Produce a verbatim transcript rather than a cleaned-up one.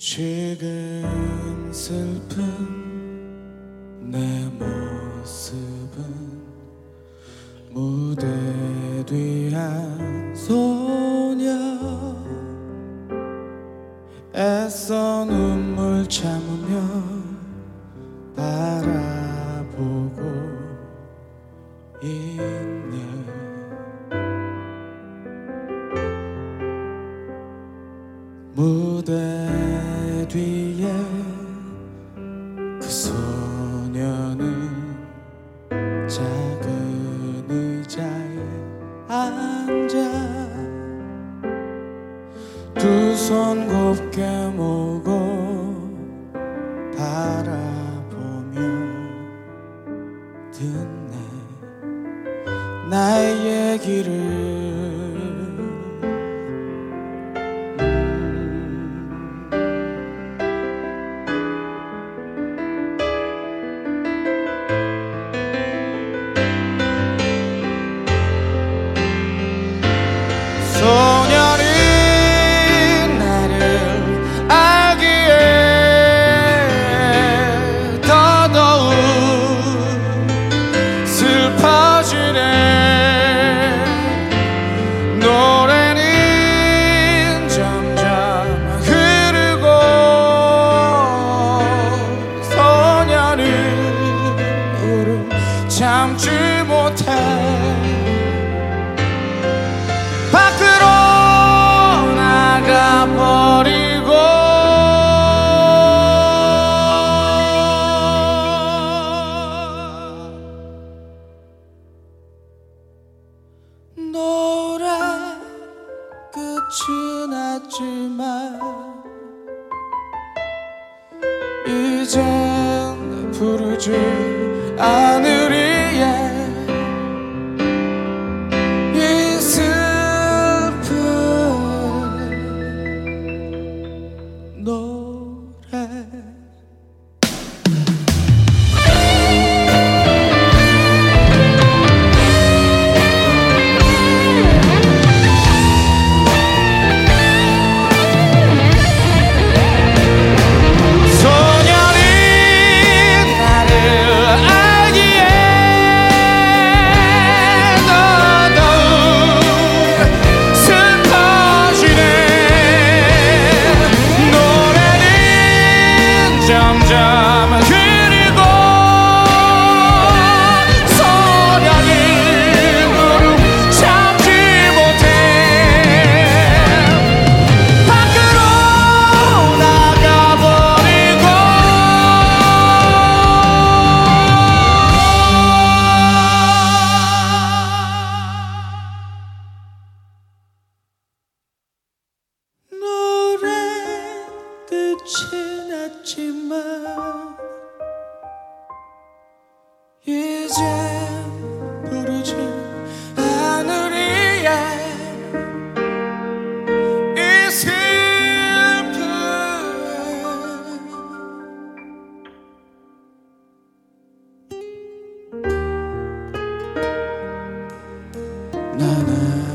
지금 슬픈 내 모습은 무대 뒤 한 소녀, 애써 눈물 참으며 바라보고 있네. 무대 뒤에 그 소녀는 작은 의자에 앉아 두 손 곱게 모으고 바라보며 듣네 나의 얘기를. 소녀는 나를 알기에 더더욱 슬퍼지네. 노래는 점점 흐르고 소녀는 울음 참지 못해 밖으로 나가버리고 노래 끝이 났지만 이젠 부르지 않으리에 점점 흐리고 소녀는 울음 참지 못해 밖으로 나가버리고 노래 끝이 났지만 이젠 부르지 않으리에 이 슬픔. 나는